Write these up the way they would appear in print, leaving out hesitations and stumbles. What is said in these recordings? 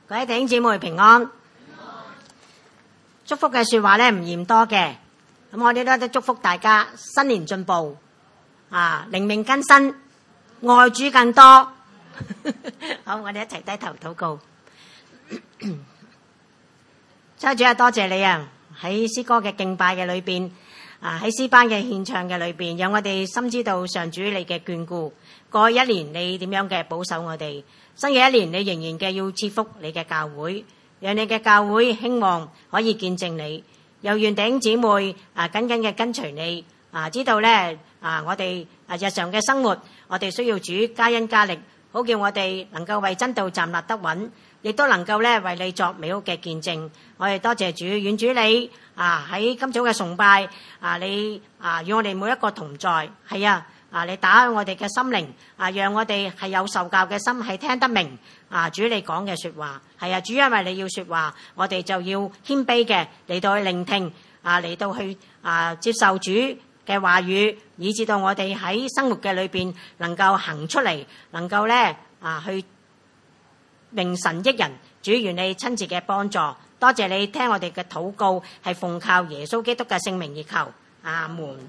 各位弟兄姊妹平安。祝福嘅說話咧唔嫌多嘅，咁我哋都祝福大家新年進步，靈命更新，愛主更多。好，我哋一齊低頭禱告。真係主啊，多謝你啊！喺詩歌嘅敬拜嘅裏邊，喺詩班嘅獻唱嘅裏邊，讓我哋深知道上主你嘅眷顧。過去一年你點樣嘅保守我哋，新嘅一年你仍然嘅要賜福你嘅教會，讓你嘅教會興旺，可以見證你。又願弟兄姊妹緊緊嘅跟隨你，知道咧我哋日常嘅生活，我哋需要主加恩加力，好叫我哋能夠為真道站立得穩，亦都能夠咧為你作美好嘅見證。我哋多謝主，願主你喺今早嘅崇拜你與我哋每一個同在。係你打開我哋嘅心靈，讓我哋係有受教嘅心，係聽得明主你講嘅說話。係主，因為你要說話，我哋就要謙卑嘅嚟到去聆聽，嚟到去接受主嘅話語，以至到我哋喺生活嘅裏邊能夠行出嚟，能夠咧去榮神益人。主，願你親自嘅幫助。多謝你聽我哋嘅禱告，係奉靠耶穌基督嘅聖名而求，阿門。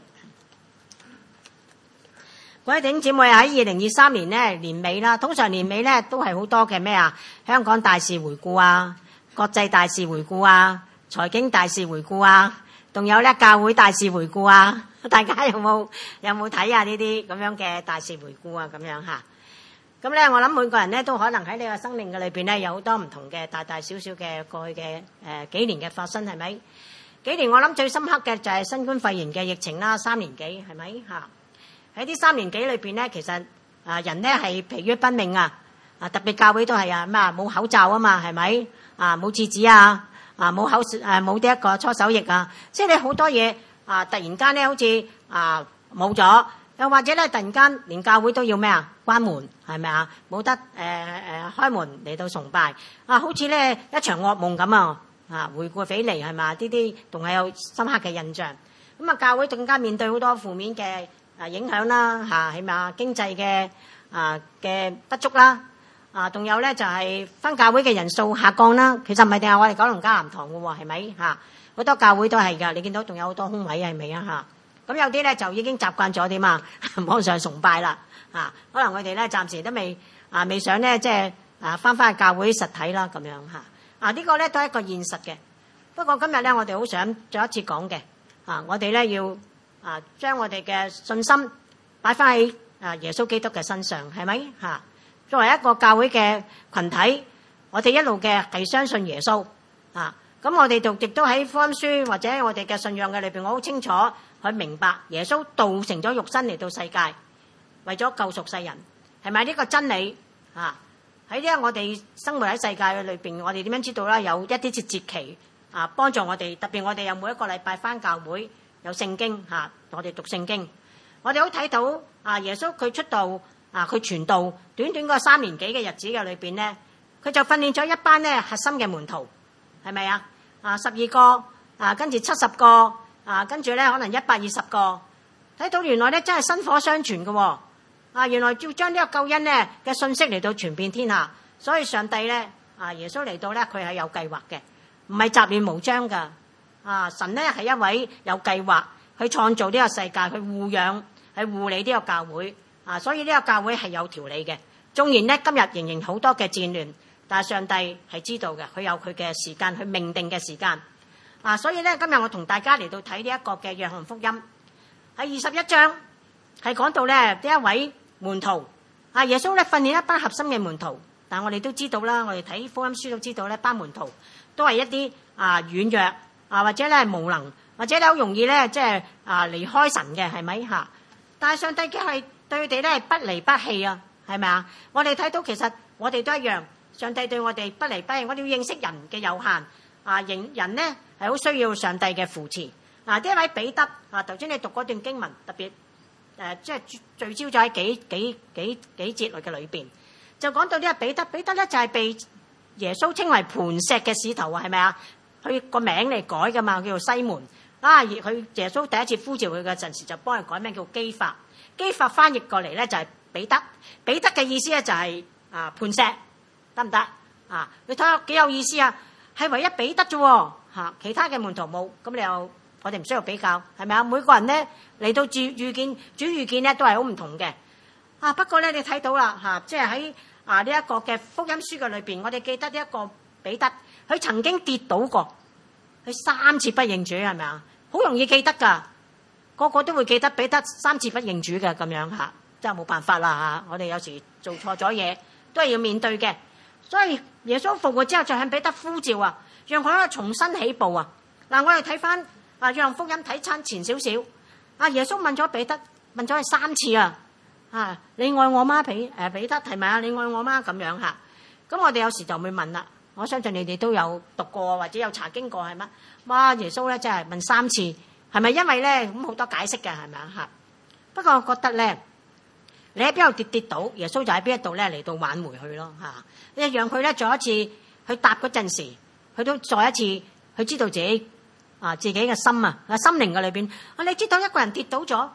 各位弟兄姊妹，喺2023年咧年尾啦，通常年尾咧都係好多嘅咩香港大事回顧國際大事回顧財經大事回顧仲有咧教會大事回顧大家有冇睇下呢啲咁樣嘅大事回顧咁樣吓？咁咧我諗每個人咧都可能喺你嘅生命嘅裏邊咧有好多唔同嘅大大小小嘅過去嘅幾年嘅發生，係咪？幾年我諗最深刻嘅就係新冠肺炎嘅疫情啦，3年幾係咪吓？喺啲3年幾裏邊咧，其實人咧係疲於奔命特別教會都係冇口罩啊嘛，係咪冇廁紙冇呢一個搓手液即係你好多嘢突然間咧好似冇咗，又或者咧突然間連教會都要咩關門，係咪冇得開門嚟到崇拜好似咧一場噩夢咁回顧起嚟係嘛？呢啲仲係有深刻嘅印象。咁教會更加面對好多負面嘅影響啦係咪經濟嘅不足啦仲有咧就係分教會嘅人數下降啦。其實唔係淨係我哋九龍迦南堂嘅喎，係咪好多教會都係㗎。你見到仲有好多空位係咪咁有啲咧就已經習慣咗點網上崇拜啦可能我哋咧暫時都未想咧即係翻去教會實體啦咁樣呢個咧都係一個現實嘅。不過今日咧我哋好想再一次講嘅我哋咧要將我哋嘅信心擺翻喺耶穌基督嘅身上，係咪作為一個教會嘅群體，我哋一路嘅係相信耶穌咁我哋亦都喺福音書或者我哋嘅信仰嘅裏邊，我好清楚去明白耶穌道成咗肉身嚟到世界，為咗救贖世人，係咪呢個真理喺呢我哋生活喺世界嘅裏邊，我哋點樣知道啦？有一啲節期幫助我哋，特別我哋有每一個禮拜返教會有聖經我哋讀聖經，我哋好睇到耶穌佢出道佢傳道短短嗰3年幾嘅日子嘅裏邊咧，佢就訓練咗一班咧核心嘅門徒，係咪12個跟住70個跟住咧可能120個，睇到原來咧真係薪火相傳嘅原來要將呢個救恩咧嘅信息嚟到傳遍天下。所以上帝咧耶穌嚟到咧佢係有計劃嘅，唔係雜亂無章噶神咧係一位有計劃去創造呢個世界，去護養去護理呢個教會所以呢個教會係有條理嘅。縱然咧今日仍然好多嘅戰亂，但係上帝係知道嘅，佢有佢嘅時間，佢命定嘅時間所以咧今日我同大家嚟到睇呢一個嘅約翰福音喺21章係講到咧呢一位門徒耶穌咧訓練一班核心嘅門徒，但係我哋都知道啦，我哋睇福音書都知道咧班門徒都係一啲軟弱或者咧無能，或者咧好容易咧即係離開神嘅，係咪但係上帝嘅係對佢哋咧係不離不棄係咪我哋睇到其實我哋都一樣，上帝對我哋不離不棄。我哋要認識人嘅有限人呢係好需要上帝嘅扶持呢一位彼得頭先你讀嗰段經文特別即係聚焦咗喺幾節嘅裏邊，就講到呢個彼得咧就係被耶穌稱為磐石嘅使徒係咪佢個名嚟改噶嘛，叫做西門佢耶穌第一次呼召佢嘅陣時就幫佢改名叫基法翻譯過嚟咧就係彼得嘅意思咧就係磐石，得唔得你睇下幾有意思啊！係唯一彼得啫，其他嘅門徒冇，咁你又我哋唔需要比較，係咪啊？每個人咧嚟到主遇見咧都係好唔同嘅。不過咧你睇到啦，即係喺呢一個嘅福音書嘅裏邊，我哋記得呢一個彼得，佢曾經跌倒過，佢3次不認主，係咪啊？好容易記得㗎，個個都會記得彼得3次不認主嘅咁樣嚇，真係冇辦法啦嚇！我哋有時做錯咗嘢都係要面對嘅，所以耶穌復活之後就向彼得呼召啊，讓佢可以重新起步啊！嗱，我哋睇翻約翰福音睇親前少少，耶穌問咗彼得，問咗佢3次啊，你愛我嗎？彼得係咪啊？你愛我嗎？咁樣嚇，咁我哋有時就會問啦。我相信你哋都有讀過或者有查經過係嗎？哇！耶穌咧真係問3次，係咪因為咧咁好多解釋嘅係咪啊嚇？不過我覺得咧，你喺邊度跌倒，耶穌就喺邊一度咧嚟到挽回佢咯嚇。你讓佢咧再一次去答嗰陣時，佢都再一次佢知道自己嘅心靈嘅裏邊。你知道一個人跌倒咗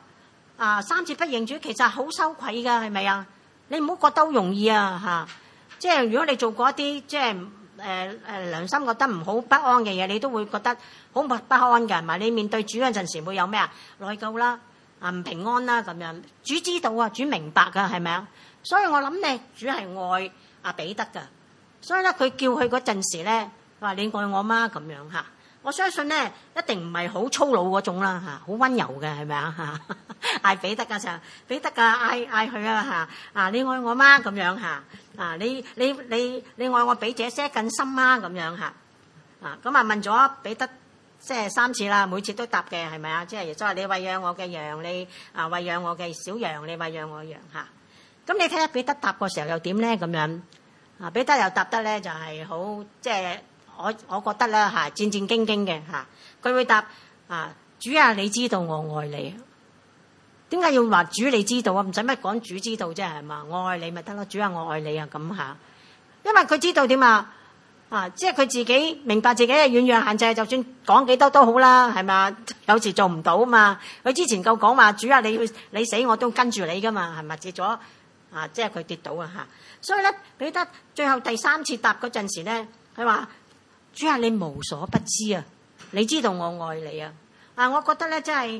3次不認主，其實好羞愧㗎，係咪啊？你唔好覺得好容易啊嚇！即係如果你做過一啲即係良心覺得唔好不安嘅嘢，你都會覺得好不安㗎，係咪？你面對主嗰陣時會有咩內疚啦，唔平安啦咁樣。主知道啊，主明白㗎，係咪啊？所以我諗咧，主係愛彼得㗎，所以咧佢叫佢嗰陣時咧話你愛我嗎咁樣嚇。我相信咧一定唔係好粗魯嗰種啦嚇，好溫柔嘅係咪啊嚇？嗌彼得嘅時候，彼得嗌佢嚇你愛我嗎咁樣嚇？你愛我比這些更深嗎咁樣嚇？咁問咗彼得即係3次啦，每次都答嘅係咪啊？即係耶穌話你餵養我嘅羊，你餵養我嘅小羊，你餵養我嘅羊嚇。咁你睇下彼得答嘅時候又點咧咁樣？彼得又答得咧就係好即係。我覺得咧戰戰兢兢嘅嚇，佢會答主啊，你知道我愛你，點解要話主你知道啊？唔使乜講主知道啫係嘛？我愛你咪得咯，主啊我愛你啊咁嚇，因為佢知道點即係佢自己明白自己嘅軟弱限制，就算講幾多都好啦，係嘛？有時做唔到啊嘛。佢之前夠講話主啊，你死我都跟住你噶嘛，係咪？接咗即係佢跌倒啊嚇，所以咧彼得最後第3次答嗰陣時咧，佢話。主啊，你無所不知啊！你知道我愛你啊！我覺得咧，真係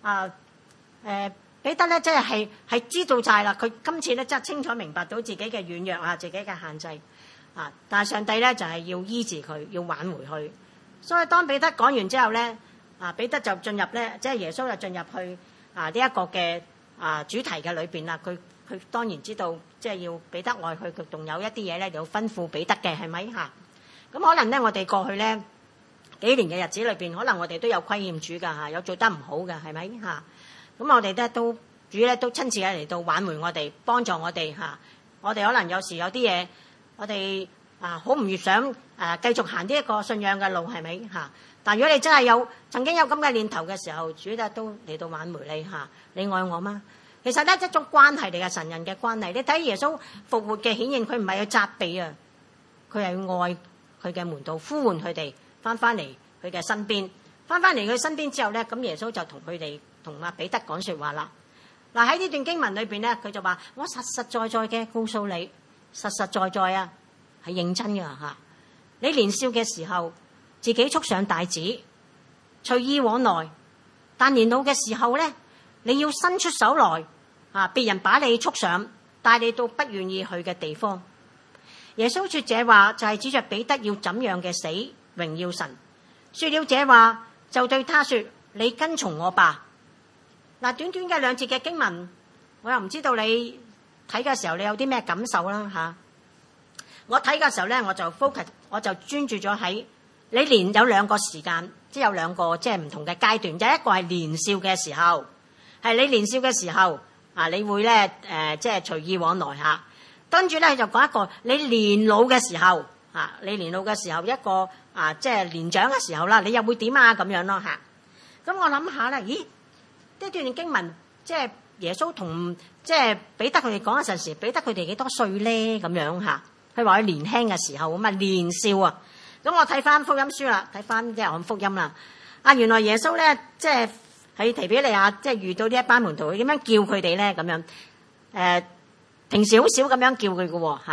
彼得咧，真係知道晒啦。佢今次咧真係清楚明白到自己嘅軟弱自己嘅限制但係上帝咧就係要醫治佢，要挽回佢。所以當彼得講完之後咧，彼得就進入咧，即係耶穌就進入去呢一個嘅主題嘅裏邊啦。佢當然知道，即係要彼得愛佢，佢仲有一啲嘢咧要吩咐彼得嘅，係咪嚇？咁可能咧，我哋過去咧幾年嘅日子裏邊，可能我哋都有虧欠主㗎有做得唔好㗎，係咪嚇？咁我哋咧都主咧都親自嚟到挽回我哋，幫助我哋我哋可能有時有啲嘢，我哋好唔越想繼續行呢一個信仰嘅路，係咪嚇？但如果你真係曾經有咁嘅念頭嘅時候，主咧都嚟到挽回你你愛我嗎？其實咧一種關係嚟嘅，神人嘅關係。你睇耶穌復活嘅顯現，佢唔係去責備佢係愛佢嘅門徒，呼喚佢哋翻嚟佢嘅身邊，翻嚟佢身邊之後咧，咁耶穌就同彼得講說話啦。喺呢段經文裏邊咧，佢就話：我實實在在嘅告訴你，實實在在係認真㗎你年少嘅時候，自己束上帶子，隨意往來；但年老嘅時候咧，你要伸出手來別人把你束上，帶你到不願意去嘅地方。耶穌說這話就係指着彼得要怎樣嘅死榮耀神。說了這話就對他說：你跟從我吧。短短嘅2節嘅經文，我又唔知道你睇嘅時候你有啲咩感受啦我睇嘅時候咧，我就 focus， 我就專注咗喺你有2個時間，即係有2個即係唔同嘅階段。就一個係年少嘅時候，係你年少嘅時候你會咧即係隨意往來跟住咧就講一個你年老嘅時候你年老嘅時候一個即係年長嘅時候啦，你又會點咁樣咯咁我諗下咧，咦？呢段經文即係耶穌同即係彼得佢哋講嗰陣時，彼得佢哋幾多歲咧？咁樣佢話佢年輕嘅時候咁年少咁我睇翻福音書啦，睇翻即係按福音啦。原來耶穌咧即係喺提比利亞即係遇到呢一班門徒，佢點樣叫佢哋咧？咁樣平時好少咁樣叫佢嘅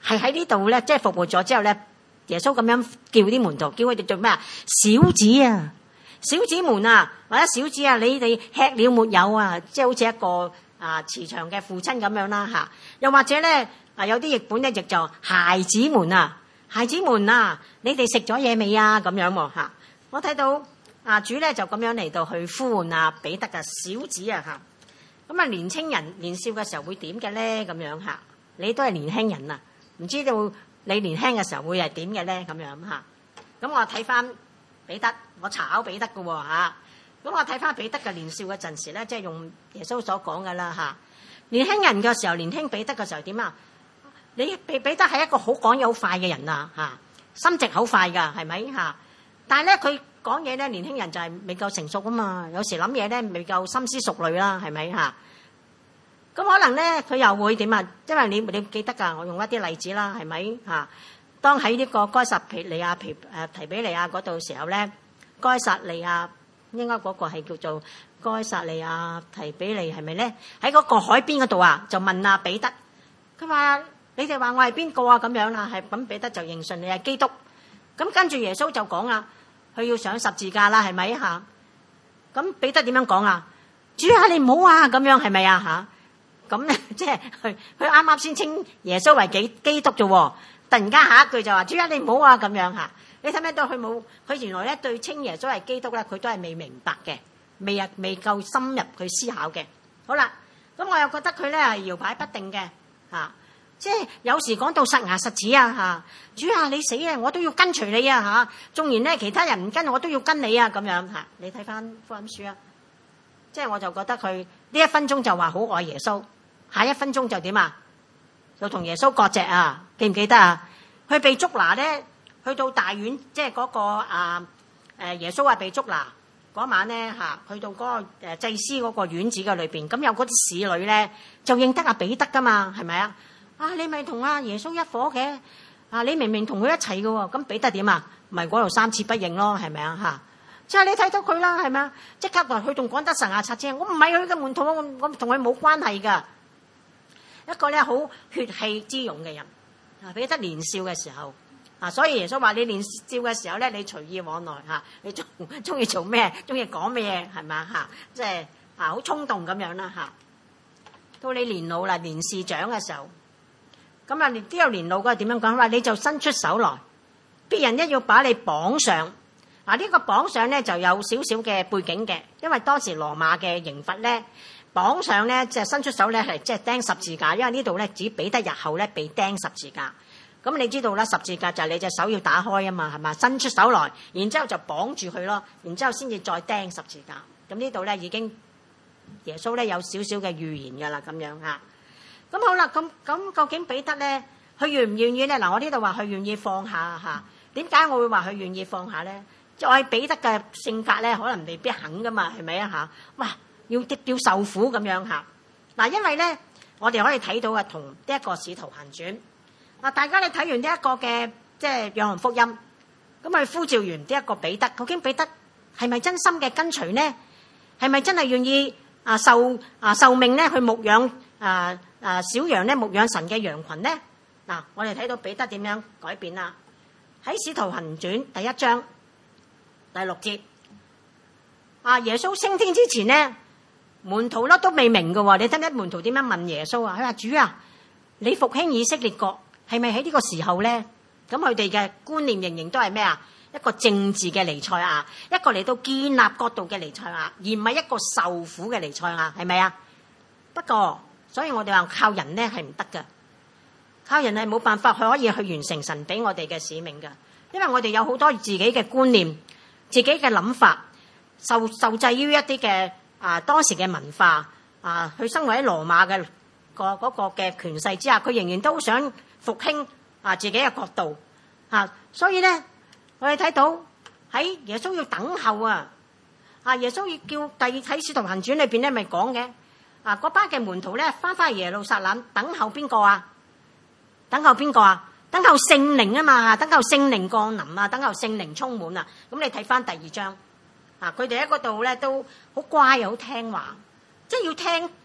係喺呢度咧，即係復活咗之後咧，耶穌咁樣叫啲門徒，叫佢哋做咩啊？小子啊，小子們啊，或者小子啊，你哋吃了沒有啊？即係好似一個慈祥嘅父親咁樣啦嚇。又或者咧有啲譯本咧譯就孩子們啊，孩子們啊，你哋食咗嘢未啊？咁樣喎嚇。我睇到主咧就咁樣嚟到去呼喚彼得嘅小子啊嚇。咁啊年青人年少嘅時候會點嘅咧？咁樣嚇，你都係年輕人啊，唔知道你年輕嘅時候會係點嘅咧？咁樣嚇。咁我睇翻彼得，我查考彼得嘅喎嚇。咁我睇翻彼得嘅年少嘅陣時咧，即係用耶穌所講嘅啦嚇。年輕人嘅時候，年輕彼得嘅時候點啊？你彼得係一個好講嘢好快嘅人啊嚇，心直口快㗎，係咪嚇？但係咧佢講嘢咧，年輕人就係未夠成熟啊嘛，有時諗嘢咧未夠深思熟慮啦，係咪嚇？咁可能咧佢又會點啊？因為你記得㗎，我用一啲例子啦，係咪嚇？當喺呢個該撒利亞提比利亞嗰度時候咧，該撒利亞應該嗰個係叫做該撒利亞提比利係咪咧？喺嗰個海邊嗰度啊，就問彼得，佢話你哋話我係邊個啊？咁樣啦，係咁彼得就認信你係基督。咁跟住耶穌就講啊，佢要上十字架啦，係咪嚇？咁彼得點樣講啊？主啊，你唔好啊，咁樣係咪啊嚇？咁咧即係佢啱啱先稱耶穌為基督啫喎，突然間下一句就話主啊，你唔好啊，咁樣嚇。你睇唔睇到佢冇？佢原來咧對稱耶穌係基督咧，佢都係未明白嘅，未夠深入去思考嘅。好啦，咁我又覺得佢咧係搖擺不定嘅嚇。即係有時講到實牙實齒啊嚇，主啊你死啊，我都要跟隨你啊嚇。縱然咧其他人唔跟，我都要跟你啊咁樣嚇。你睇翻福音書啊，即係我就覺得佢呢一分鐘就話好愛耶穌，下一分鐘就點啊？就同耶穌割席啊，記唔記得啊？佢被捉拿咧，去到大院，即係嗰個耶穌啊被捉拿嗰晚咧嚇，去到嗰個祭司嗰個院子嘅裏邊，咁有嗰啲侍女咧就認得阿彼得噶嘛，係咪啊？你咪同阿耶穌一伙嘅，你明明同佢一齊嘅喎，咁彼得點啊？咪嗰度三次不認咯，係咪啊嚇？即係你睇到佢啦，係咪啊？即刻話佢仲講得神啊擦車，我唔係佢嘅門徒，我同佢冇關係㗎。一個咧好血氣之勇嘅人，彼得年少嘅時候所以耶穌話你年少嘅時候咧，你隨意往來你中意做咩，中意講咩係咪啊？即係好衝動咁樣啦嚇。到你年老啦，年事長嘅時候。咁啊，呢個年老嗰個點樣講？話你就伸出手來，別人一要把你綁上。呢個綁上咧就有少少嘅背景嘅，因為當時羅馬嘅刑罰咧，綁上咧即係伸出手咧係即係釘十字架，因為呢度咧指彼得日後咧被釘十字架。咁你知道啦，十字架就係你隻手要打開啊嘛，係嘛？伸出手來，然之後就綁住佢咯，然之後先至再釘十字架。咁呢度咧已經耶穌咧有少少嘅預言㗎啦，咁樣嚇。咁好啦，咁究竟彼得咧，佢願唔願意咧？嗱，我呢度話佢願意放下嚇。點解我會話佢願意放下咧？就係彼得嘅性格咧，可能未必肯噶嘛，係咪啊嚇？哇，要受苦咁樣嚇。嗱，因為咧，我哋可以睇到啊，同呢一個使徒行傳。大家你睇完呢一個嘅即係約翰福音，咁佢呼召完呢一個彼得，究竟彼得係咪真心嘅跟隨呢？係咪真係願意受命咧去牧養小羊咧，牧養神嘅羊群咧？嗱，我哋睇到彼得點樣改變啦？喺使徒行傳第1章第6節，耶穌升天之前咧，門徒咧都未明嘅喎。你睇睇門徒點樣問耶穌啊？佢話：主啊，你復興以色列國係咪喺呢個時候咧？咁佢哋嘅觀念仍然都係咩啊？一個政治嘅彌賽亞，一個嚟到建立國度嘅彌賽亞，而唔係一個受苦嘅彌賽亞，係咪啊？不過，所以我哋話靠人咧係唔得㗎，靠人係冇辦法可以去完成神俾我哋嘅使命㗎，因為我哋有好多自己嘅觀念、自己嘅諗法，受制於一啲嘅當時嘅文化佢生活喺羅馬嘅嗰個嘅權勢之下，佢仍然都想復興自己嘅國度所以咧，我哋睇到喺耶穌要等候耶穌要叫喺使徒行傳裏邊咧，咪講嘅嗰班嘅門徒咧翻去耶路撒冷等候邊個啊？等候邊個啊？等候聖靈啊嘛，等候聖靈降臨啊，等候聖靈充滿啊。咁你睇翻第2章佢哋喺嗰度咧都好乖又好聽話，即係要聽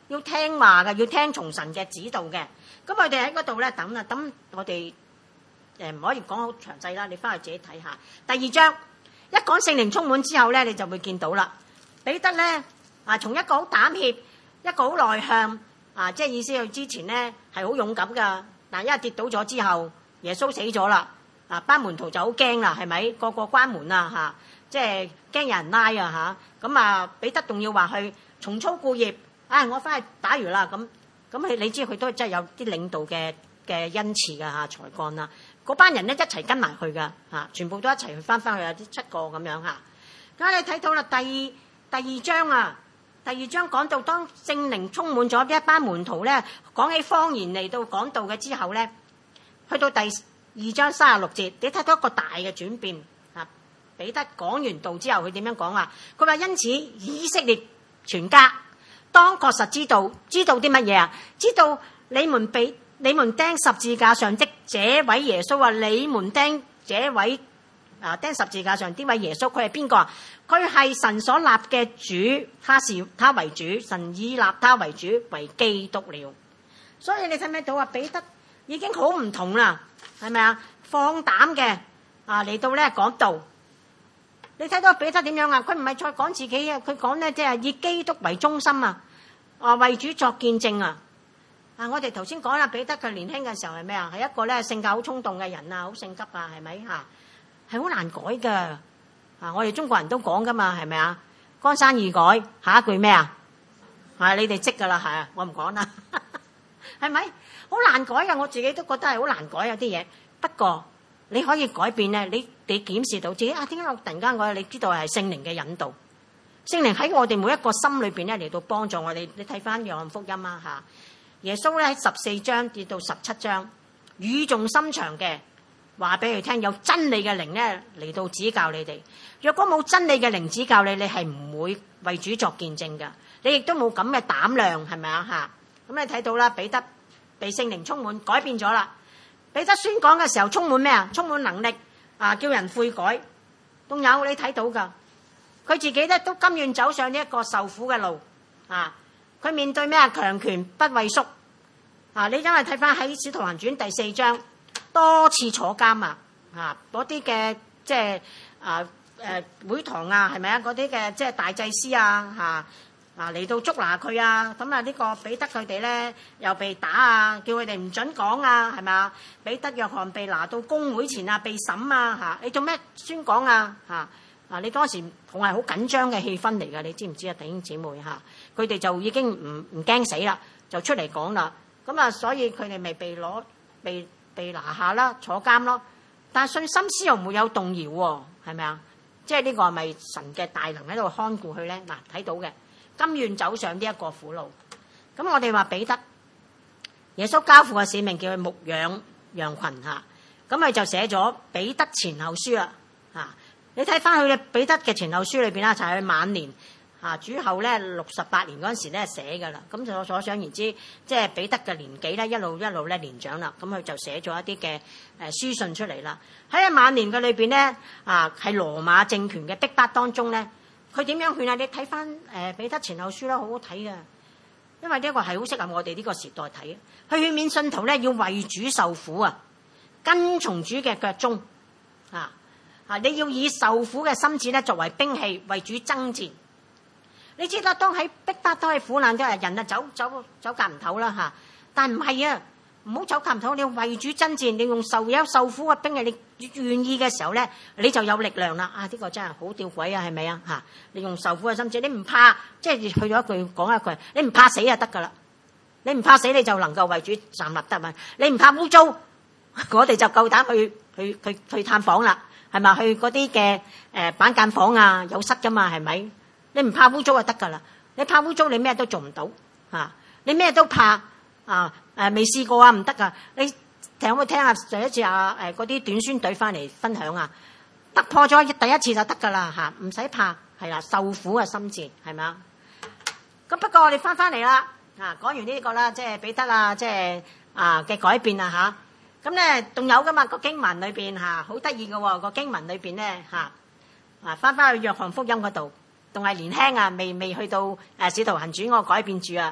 要聽話嘅，要聽從神嘅指導嘅。咁佢哋喺嗰度咧等啦，等我哋唔可以講好詳細啦，你翻去自己睇下。第2章一講聖靈充滿之後咧，你就會見到啦。彼得咧從一個好膽怯，一個好內向即係意思佢之前咧係好勇敢噶，但因為跌倒咗之後，耶穌死咗啦，班門徒就好驚啦，係咪？個個關門啊即係驚有人拉啊咁彼得仲要話去重操故業，我翻去打魚啦咁。你知佢都真係有啲領導嘅恩賜噶才幹啦。嗰班人咧一齊跟埋去噶全部都一齊去翻去有啲7個咁樣咁你睇到啦，第二章第2章講到當聖靈充滿咗一班門徒咧，講起方言嚟到講道嘅之後咧，去到第2章36節，你睇到一個大嘅轉變彼得講完道之後，佢點樣講佢話因此以色列全家當確實知道啲乜嘢知道你們釘十字架上的這位耶穌你們釘這位釘十字架上呢位耶穌，佢係邊個佢係神所立嘅主，他為主，神已立他為主為基督了。所以你睇唔睇到彼得已經好唔同啦，係咪放膽嘅嚟到咧講道。你睇到彼得點樣佢唔係再講自己佢講咧即係以基督為中心為主作見證我哋頭先講啦，彼得佢年輕嘅時候係咩係一個咧性格好衝動嘅人好性急係咪係好難改噶我哋中國人都講噶嘛，係咪江山易改，下一句咩你哋識噶啦我唔講啦，係咪好難改噶？我自己都覺得係好難改有啲嘢，不過你可以改變咧，你檢視到自己點解我突然間你知道係聖靈嘅引導，聖靈喺我哋每一個心裏邊咧嚟到幫助我哋。你睇翻約翰福音耶穌咧喺14章至到17章語重心長嘅話俾佢聽，有真理嘅靈咧嚟到指教你哋。若果冇真理嘅靈指教你，你係唔會為主作見證噶，你亦都冇咁嘅膽量，係咪咁你睇到啦，彼得被聖靈充滿，改變咗啦。彼得宣講嘅時候充滿咩充滿能力叫人悔改。仲有你睇到噶，佢自己咧都甘願走上呢一個受苦嘅路佢面對咩強權不畏縮你因為睇翻喺《使徒行傳》第4章，多次坐監嗰啲嘅即係會堂係咪嗰啲嘅即係大祭司嚟到捉拿佢咁呢個彼得佢哋咧又被打叫佢哋唔准講係咪彼得約翰被拿到公會前被審你做咩宣講你當時仲係好緊張嘅氣氛嚟㗎，你知唔知弟兄姊妹佢哋就已經唔驚死啦，就出嚟講啦。咁所以佢哋咪被拿下啦，坐監咯。但係信心絲毫沒有動搖喎，係咪即係呢個係咪神嘅大能喺度看顧佢咧？睇到嘅，甘願走上呢一個苦路。咁我哋話彼得，耶穌交付嘅使命叫佢牧養羊群咁佢就寫咗彼得前後書啦你睇翻佢嘅彼得嘅前後書裏邊就係佢晚年主後咧68年嗰陣時咧寫噶啦。咁就所想而知，即係彼得嘅年紀咧一路咧年長啦。咁佢就寫咗一啲嘅書信出嚟啦。喺晚年嘅裏邊咧喺羅馬政權嘅逼迫當中咧，佢點樣勸你睇翻彼得前後書啦，好好睇嘅。因為呢個係好適合我哋呢個時代睇。佢勸勉信徒咧要為主受苦跟從主嘅腳蹤你要以受苦嘅心志咧作為兵器，為主爭戰。你知道當喺逼迫當喺苦難嘅人走夾唔唞啦但唔係唔好走夾唔唞，你要為主爭戰，你用受苦嘅兵器，你願意嘅時候咧，你就有力量啦。呢個真係好吊詭係咪你用受苦嘅心志，你唔怕，即係去咗一句講一句，你唔怕死就得噶啦。你唔怕死，你就能夠為主站立得穩。你唔怕污糟，我哋就夠膽去探訪啦。係咪去嗰啲嘅板間房有室噶嘛？係咪？你唔怕污糟就得噶啦。你怕污糟，你咩都做唔到你咩都怕未試過唔得噶。你有冇聽上一次嗰啲短宣隊翻嚟分享突破咗第一次就得噶啦唔使怕係啦，受苦嘅心志係咪咁不過我哋翻嚟啦講完呢個啦，即係彼得即係嘅改變咁咧，仲有噶嘛個經文裏邊好得意嘅喎，個經文裏邊咧翻去約翰福音嗰度，仲係年輕未去到使徒行傳嗰個改變住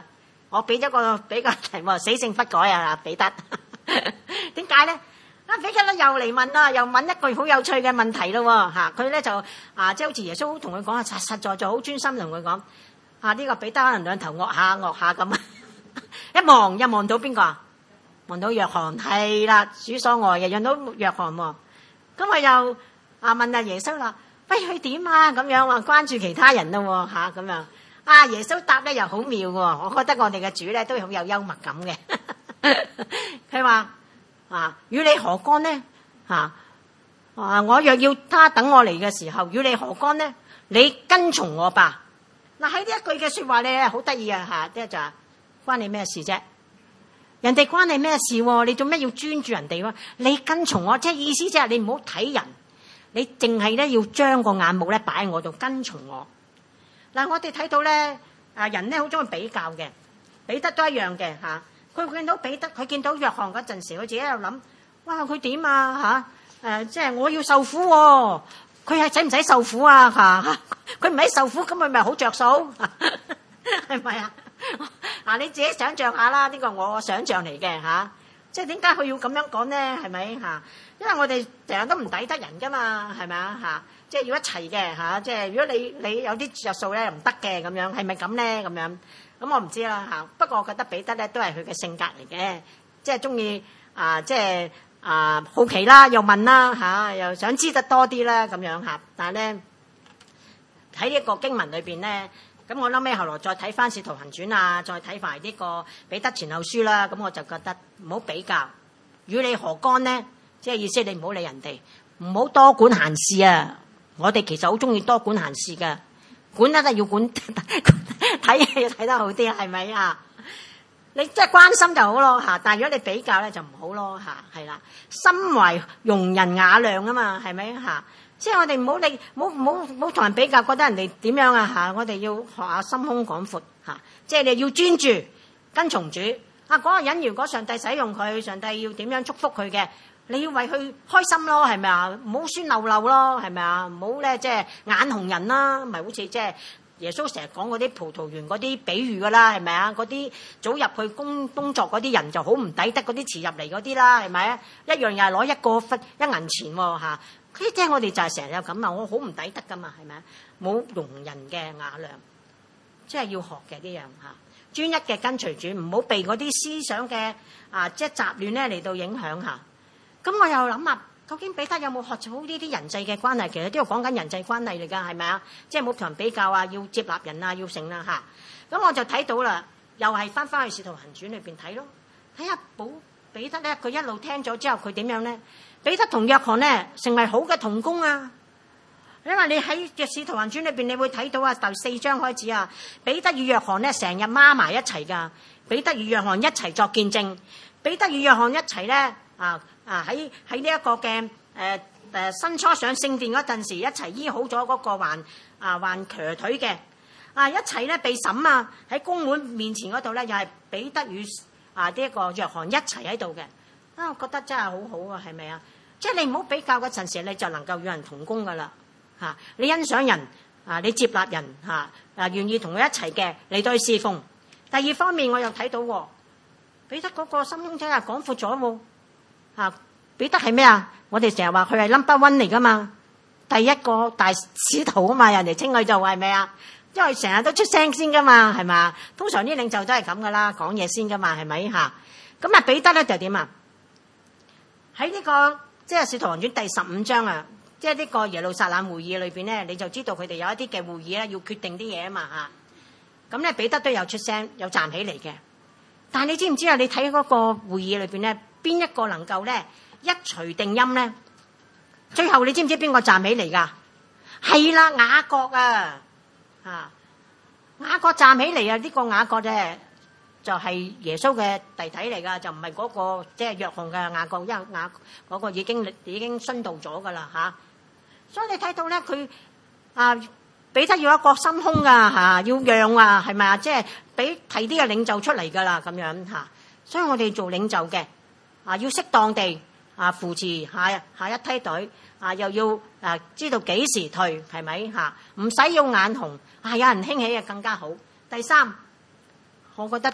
我俾個題目死性不改啊，彼得。點解咧？彼得咧又嚟問啦，又問一句好有趣嘅問題咯嚇。佢咧就即係好似耶穌同佢講啊，實在好專心同佢講呢個彼得可能兩頭惡下咁。一望到邊個啊？望到約翰，係啦，主所愛嘅，望到約翰喎。咁佢又問阿耶穌啦，喂，佢點啊？咁樣話關注其他人咯嚇咁樣。耶穌答咧又好妙喎，我覺得我哋嘅主咧都好有幽默感嘅。佢話與你何干呢？我若要他等我嚟嘅時候，與你何干呢？你跟從我吧。喺呢一句嘅說話咧，好得意啊！即係就關你咩事啫？人哋關你咩事？你做咩要專注人哋？你跟從我，即係意思即係你唔好睇人，你淨係咧要將個眼目咧擺喺我度，跟從我。我哋睇到咧，人咧好中意比較嘅，彼得都一樣嘅嚇。佢見到彼得，佢見到約翰嗰陣時，佢自己喺度諗：哇，佢點啊嚇？即係我要受苦喎，佢係使唔使受苦啊嚇？佢唔係受苦，咁佢咪好着數？係咪啊？你自己想像下啦，呢個我想像嚟嘅嚇。即係點解佢要咁樣講咧？係咪嚇？因為我哋成日都唔抵得人噶嘛，係咪啊嚇？即係要一齊嘅嚇。即係如果你有啲着數咧唔得嘅咁樣，係咪咁咧咁樣？咁我唔知啦嚇。不過我覺得彼得咧都係佢嘅性格嚟嘅，即係中意即係好奇啦，又問啦嚇，又想知得多啲啦咁樣嚇。但係咧喺呢個經文裏邊咧。咁我諗尾後來再睇翻《使徒行傳》啊，再睇埋呢個彼得前後書啦，咁我就覺得唔好比較，與你何干呢？即係意思你唔好理人哋，唔好多管閒事啊！我哋其實好中意多管閒事噶，管得要管，睇嘢要睇得好啲，係咪啊？你即係關心就好咯嚇，但係如果你比較咧就唔好咯嚇，係啦，心懷容人雅量啊嘛，係咪嚇？即係我哋唔好理，唔好同人比較，覺得人哋點樣啊嚇！我哋要學下心胸廣闊嚇，即係你要專注跟從主嗰個人，如果上帝使用佢，上帝要點樣祝福佢嘅，你要為佢開心咯，係咪啊？唔好酸溜溜咯，係咪啊？唔好咧即係眼紅人啦，唔係好似即係耶穌成日講嗰啲葡萄園嗰啲比喻噶啦，係咪啊？嗰啲早入去工作嗰啲人就好唔抵得嗰啲遲入嚟嗰啲啦，係咪啊？一樣又係攞一銀錢喎嚇。呢啲我哋就係成日有咁啊！我好唔抵得噶嘛，係咪啊？冇容人嘅雅量，即係要學嘅呢樣嚇。專一嘅跟隨主，唔好被嗰啲思想嘅即係雜亂咧嚟到影響嚇。咁我又諗啊，究竟彼得有冇學好呢啲人際嘅關係？其實都要講緊人際關係嚟㗎，係咪啊？即係冇同人比較啊，要接納人啊，要成啦嚇。咁我就睇到啦，又係翻去《使徒行傳》裏邊睇咯，睇下彼得咧，佢一路聽咗之後，佢點樣咧？彼得同約翰咧成為好嘅同工啊！因為你喺嘅《使徒行傳》裏邊，你會睇到第4章開始啊，彼得與約翰咧成日孖埋一齊噶，彼得與約翰一齊作見證，彼得與約翰一齊咧喺呢一個嘅新初上聖殿嗰陣時，一齊醫好咗嗰個患瘸腿嘅一齊咧被審啊！喺公會面前嗰度咧，又係彼得與呢一個約翰一齊喺度嘅我覺得真係好好啊，係咪啊？即係你唔好比較嗰陣時，你就能夠與人同工噶啦嚇。你欣賞人你接納人願意同佢一齊嘅嚟到去侍奉。第二方面，我又睇到彼得嗰個心胸真係廣闊咗喎。彼得係咩啊？我哋成日話佢係 number one 嚟噶嘛，第一個大使徒啊嘛，人哋稱佢做係咪啊？因為成日都出聲先噶嘛，係咪？通常啲領袖都係咁噶啦，講嘢先噶嘛，係咪嚇？咁彼得咧就點啊？喺呢個即係《使徒行傳》第15章啊，即係呢個耶路撒冷會議裏邊咧，你就知道佢哋有一啲嘅會議咧，要決定啲嘢啊嘛嚇。咁咧彼得都有出聲，有站起嚟嘅。但係你知唔知啊？你睇嗰個會議裏邊咧，邊一個能夠咧一錘定音咧？最後你知唔知邊個站起嚟㗎？係啦，雅各啊，雅各站起嚟啊！呢個雅各啫。就係耶穌嘅弟弟嚟噶，就唔係嗰個即係約翰嘅雅各，因為嗰個已經殉道咗噶啦嚇。所以你睇到咧，佢彼得要一個心胸噶要讓係咪啊？即係俾提啲嘅領袖出嚟噶啦咁樣嚇。所以我哋做領袖嘅要適當地扶持下一梯隊又要知道幾時退係咪嚇？唔使要眼紅有人興起更加好。第三，我覺得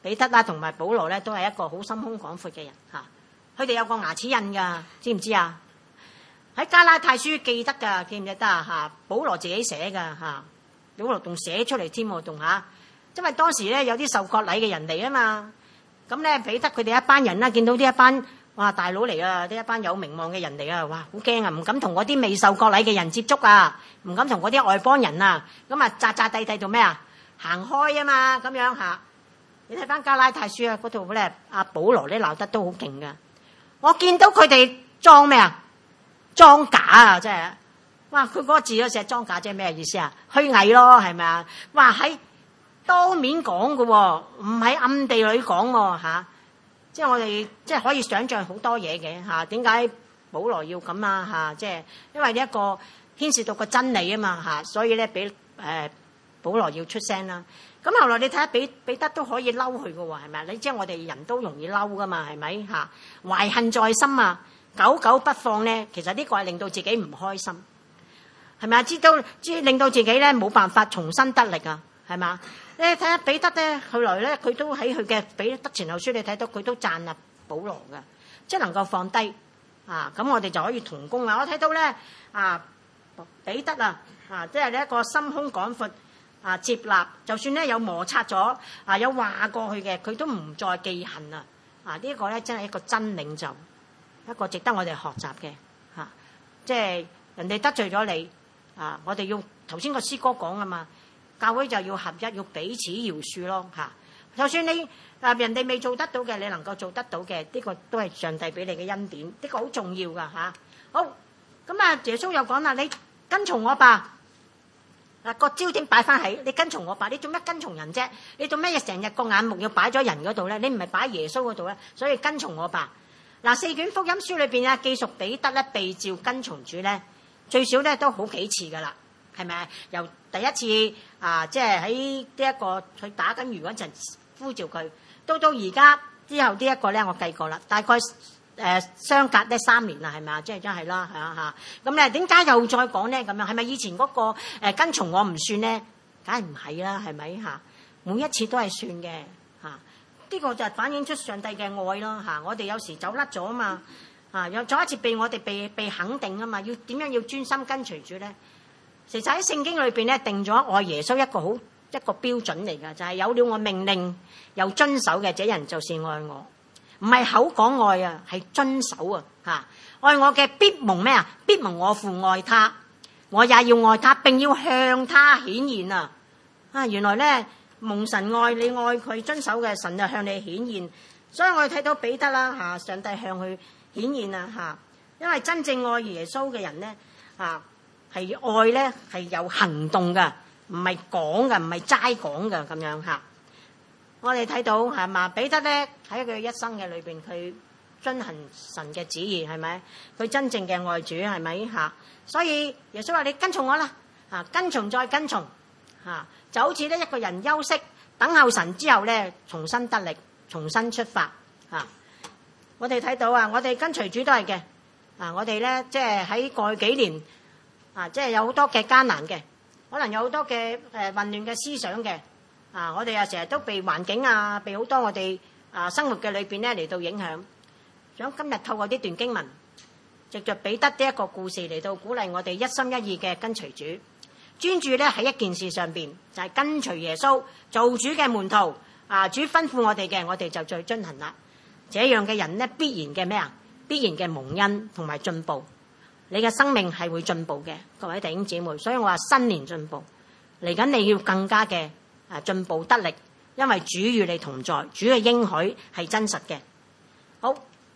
彼得啦同埋保羅咧都係一個好心胸廣闊嘅人嚇。佢哋有個牙齒印㗎，知唔知啊？喺加拉太書記得㗎，記唔記得啊？嚇，保羅自己寫㗎嚇，保羅仲寫出嚟添喎，仲嚇。因為當時咧有啲受割禮嘅人嚟啊嘛，咁咧彼得佢哋一班人啦，見到呢一班哇大佬嚟啊，呢一班有名望嘅人嚟啊，哇好驚啊，唔敢同嗰啲未受割禮嘅人接觸啊，唔敢同嗰啲外邦人啊，咁啊扎扎地地做咩啊？行開啊嘛，咁樣嚇。你睇翻加拉太書啊，嗰度咧阿保羅咧鬧得都好勁噶。我見到佢哋裝咩啊？裝假啊，真係。哇！佢嗰個字都寫裝假，即係咩意思啊？虛偽咯，係咪啊？哇！喺當面講嘅喎，唔喺暗地裏講喎嚇。即係我哋即係可以想像好多嘢嘅嚇。點解保羅要咁啊嚇？即係因為呢一個牽涉到個真理啊嘛嚇，所以咧俾保羅要出聲啦。咁後來你睇下彼得都可以嬲佢嘅喎，係咪啊？你知我哋人都容易嬲噶嘛，係咪嚇？懷恨在心啊，久久不放咧，其實呢個係令到自己唔開心，係咪啊？令到自己咧冇辦法重新得力啊，係嘛？你睇下彼得咧，後來咧佢都喺佢嘅彼得前後書，你睇到佢都讚啊保羅嘅，即係能夠放低啊，咁我哋就可以同工啊！我睇到咧啊彼得啊即係呢一個心胸廣闊。接納，就算咧有摩擦咗，有話過去嘅，佢都唔再記恨啊！呢一個咧真係一個真領袖，一個值得我哋學習嘅嚇。即係人哋得罪咗你我哋要頭先個詩歌講啊嘛，教會就要合一，要彼此饒恕咯嚇。就算你人哋未做得到嘅，你能夠做得到嘅，呢個都係上帝俾你嘅恩典，呢個好重要噶嚇。好咁耶穌又講啦，你跟從我吧。個焦點擺翻喺你跟從我吧，你做咩跟從人啫？你做咩成日個眼目要擺咗人嗰度咧？你唔係擺耶穌嗰度咧？所以跟從我吧。4卷福音書裏邊記述彼得咧被召跟從主咧，最少咧都好幾次噶啦，係咪？由第一次即係喺呢一個佢打緊魚嗰陣呼召佢，到而家之後呢一個咧，我計過啦，大概相隔咧3年啦，係咪啊？即係真係啦，嚇咁咧，點解又再講咧？咁樣係咪以前嗰個跟從我唔算咧？梗係唔係啦，係咪嚇？每一次都係算嘅嚇。呢個就係反映出上帝嘅愛咯嚇。我哋有時走甩咗啊嘛又再一次被我哋被肯定啊嘛。要點樣要專心跟隨主咧？其實喺聖經裏邊咧定咗愛耶穌一個標準嚟㗎，就係有了我命令又遵守嘅，這人就是愛我。唔係口講愛啊，係遵守啊嚇！愛我嘅必蒙咩啊？必蒙我父愛他，我也要愛他，並要向他顯現啊！原來咧蒙神愛你，愛佢遵守嘅，神就向你顯現。所以我哋睇到彼得啦嚇，上帝向佢顯現啊嚇！因為真正愛耶穌嘅人咧係愛咧係有行動㗎，唔係講㗎，唔係齋講㗎咁樣嚇。我哋睇到係嘛，彼得咧喺佢一生嘅裏邊，佢遵行神嘅旨意係咪？佢真正嘅愛主係咪嚇？所以耶穌話：你跟從我啦，跟從再跟從就好似咧一個人休息等候神之後咧，重新得力，重新出發我哋睇到我哋跟隨主都係嘅我哋咧即係喺過去幾年即係有好多嘅艱難嘅，可能有好多嘅混亂嘅思想嘅。我哋成日都被環境被好多我哋生活嘅裏邊咧嚟到影響。想今日透過呢段經文，藉着彼得呢一個故事嚟到鼓勵我哋一心一意嘅跟隨主，專注咧喺一件事上邊，就係跟隨耶穌做主嘅門徒。主吩咐我哋嘅，我哋就再遵行啦。這樣嘅人咧，必然嘅咩啊？必然嘅蒙恩同埋進步。你嘅生命係會進步嘅，各位弟兄姊妹。所以我話新年進步嚟緊，你要更加嘅進步得力，因為主與你同在，主嘅應許係真實嘅。好，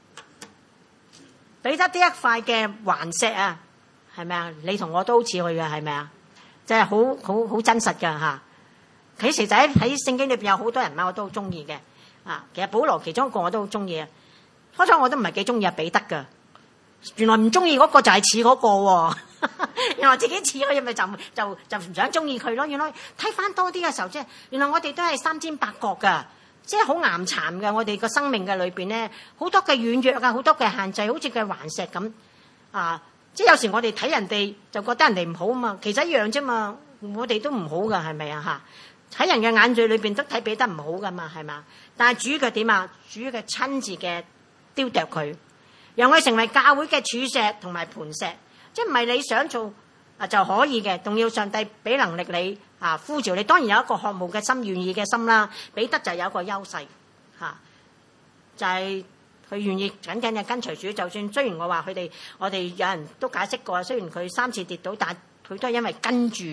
彼得呢一塊嘅環石係咪啊？你同我都好似去嘅，係咪啊？真係好真實㗎嚇。其實就喺聖經裏邊有好多人我都好中意嘅其實保羅其中一個我都好中意啊。初初我都唔係幾中意彼得㗎，原來唔中意嗰個就係似嗰個喎。原來自己似佢，咪就唔想中意佢咯。原來睇翻多啲嘅時候，即係原來我哋都係三尖八角噶，即係好岩殘嘅。我哋個生命嘅裏邊咧，好多嘅軟弱好多嘅限制，好似嘅頑石咁即係有時我哋睇人哋就覺得人哋唔好嘛，其實一樣啫嘛。我哋都唔好噶，係咪啊嚇？ 喺人嘅眼罪裏邊都睇彼得唔好噶嘛，係嘛？但係主佢點啊？主佢親自嘅雕琢佢，讓佢成為教會嘅柱石同埋磐石，即係唔係你想做就可以嘅，仲要上帝俾能力你呼召你。當然有一個渴慕嘅心、願意嘅心啦。彼得就有一個優勢就係佢願意緊緊嘅跟隨主。就算雖然我話我哋有人都解釋過，雖然佢3次跌倒，但係佢都係因為跟住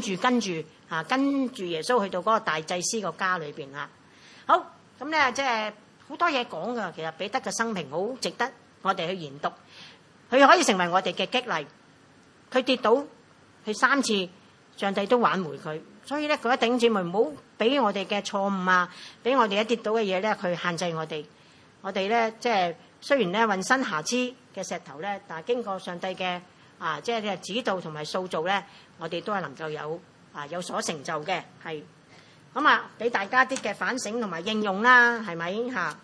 耶穌去到嗰個大祭司個家裏邊啊。好，咁咧，即係好多嘢講噶。其實彼得嘅生平好值得我哋去研讀，佢可以成為我哋嘅激勵。佢跌倒，佢3次，上帝都挽回佢。所以咧，各位弟兄姊妹唔好俾我哋嘅錯誤俾我哋一跌倒嘅嘢咧，去限制我哋。我哋咧，即係雖然咧渾身瑕疵嘅石頭咧，但係經過上帝嘅即係指導同埋塑造咧，我哋都係能夠有所成就嘅。係咁俾大家啲嘅反省同埋應用啦，係咪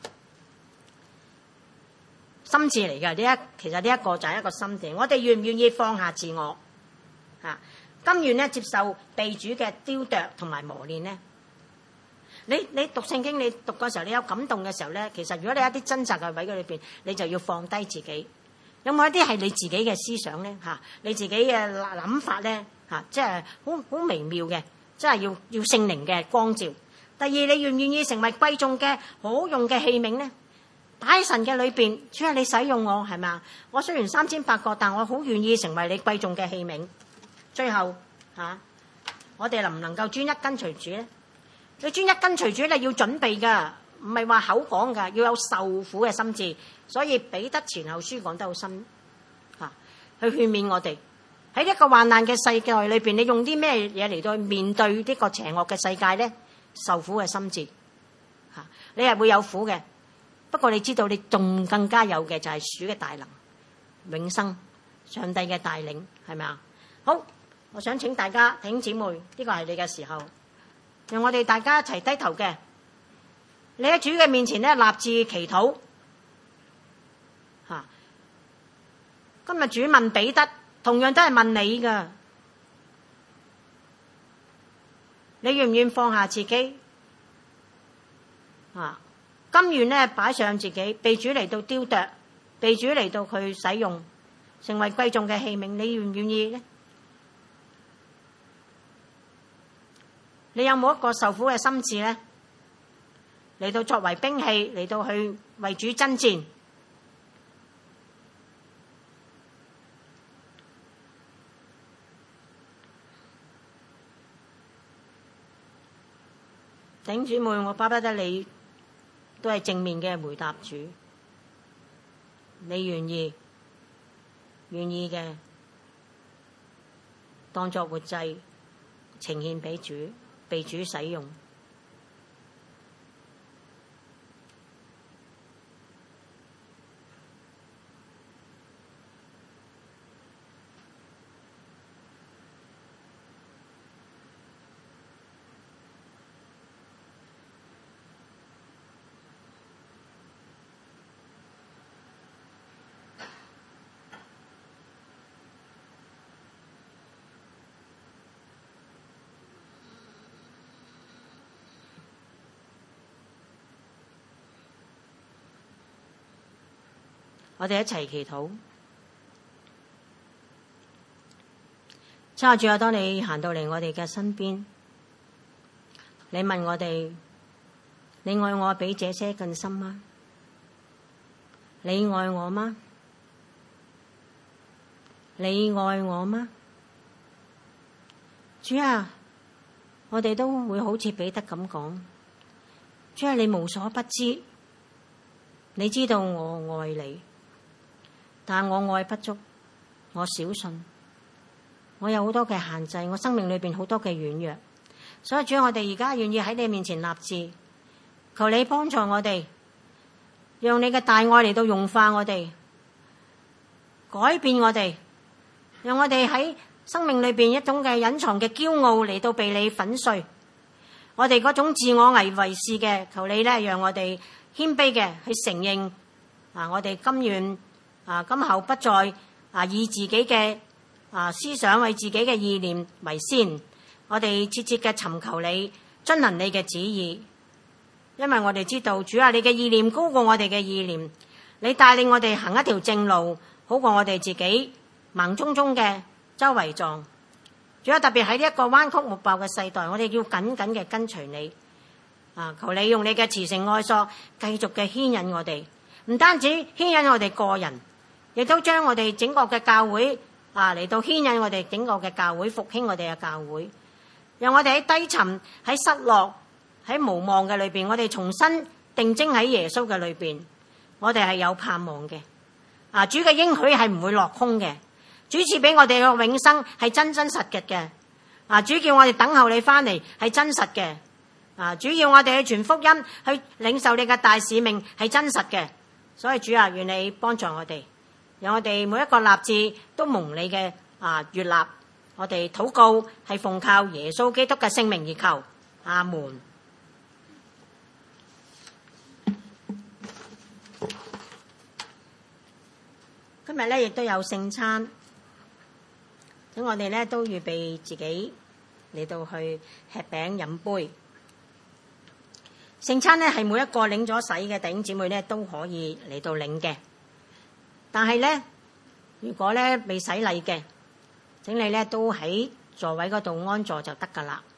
心志嚟㗎？其實呢一個就係一個心志。我哋願唔願意放下自我甘願咧接受被主嘅雕琢同埋磨練呢？你讀聖經，你讀嗰時候，你有感動嘅時候咧，其實如果你有一啲掙扎嘅位嘅裏邊，你就要放低自己。有冇一啲係你自己嘅思想咧？你自己嘅諗法咧？即係好微妙嘅，即係要聖靈嘅光照。第二，你願唔願意成為貴重嘅好用嘅器皿咧？擺喺神嘅裏邊，主啊，你使用我係咪？我雖然3800個，但我好願意成為你貴重嘅器皿。最後我哋能唔能夠專一跟隨主咧？你專一跟隨主，你要準備噶，唔係話口講噶，要有受苦嘅心志。所以彼得前後書講得好深去勸勉我哋喺一個患難嘅世界裏邊，你用啲咩嘢嚟到面對呢個邪惡嘅世界咧？受苦嘅心志你係會有苦嘅，不過你知道你仲更加有嘅就係主嘅大能、永生、上帝嘅帶領，係咪啊？好，我想請大家弟兄姊妹，呢個係你嘅時候，讓我哋大家一齊低頭嘅，你喺主嘅面前咧立志祈禱。今日主問彼得，同樣都係問你噶，你願唔願放下自己？甘願咧擺上自己，被主嚟到雕琢，被主嚟到去使用，成為貴重嘅器皿，你願唔願意咧？你有冇一個受苦嘅心志咧？嚟到作為兵器，嚟到去為主爭戰。弟兄姊妹，我巴不得你都係正面嘅回答主。你願意嘅，當作活祭呈獻俾主，被主使用。我哋一齊祈禱。親愛主啊，當你行到嚟我哋嘅身邊，你問我哋：你愛我比這些更深嗎？你愛我嗎？你愛我嗎？主啊，我哋都會好似彼得咁講：主啊，你無所不知，你知道我愛你。但我愛不足，我小信，我有好多嘅限制，我生命裏邊好多嘅軟弱，所以主，我哋而家願意喺你面前立志，求你幫助我哋，讓你嘅大愛嚟到融化我哋，改變我哋，讓我哋喺生命裏邊一種嘅隱藏嘅驕傲嚟到被你粉碎，我哋嗰種自我為是嘅，求你咧讓我哋謙卑嘅去承認我哋甘願今後不再以自己嘅思想為自己嘅意念為先，我哋切切嘅尋求你遵行你嘅旨意。因為我哋知道主啊，你嘅意念高過我哋嘅意念，你帶領我哋行一條正路，好過我哋自己盲舂舂嘅周圍撞。主啊，特別喺呢一個彎曲木爆嘅世代，我哋要緊緊嘅跟隨你。求你用你嘅慈繩愛索繼續嘅牽引我哋，唔單止牽引我哋個人，亦都將我哋整個嘅教會嚟到牽引我哋整個嘅教會，復興我哋嘅教會，讓我哋喺低沉、喺失落、喺無望嘅裏邊，我哋重新定睛喺耶穌嘅裏邊，我哋係有盼望嘅。主嘅應許係唔會落空嘅，主賜俾我哋嘅永生係真真實實嘅。主叫我哋等候你翻嚟係真實嘅。主要我哋去傳福音，去領受你嘅大使命係真實嘅。所以主啊，願你幫助我哋，讓我哋每一個立志都蒙你嘅悅納。我哋禱告係奉靠耶穌基督嘅聖名而求，阿門。今日咧亦都有聖餐，咁我哋咧都預備自己嚟到去吃餅飲杯。聖餐咧係每一個領咗洗嘅弟兄姊妹咧都可以嚟到領嘅，但係咧如果咧未洗禮嘅，請你咧都喺座位嗰度安坐就得㗎喇。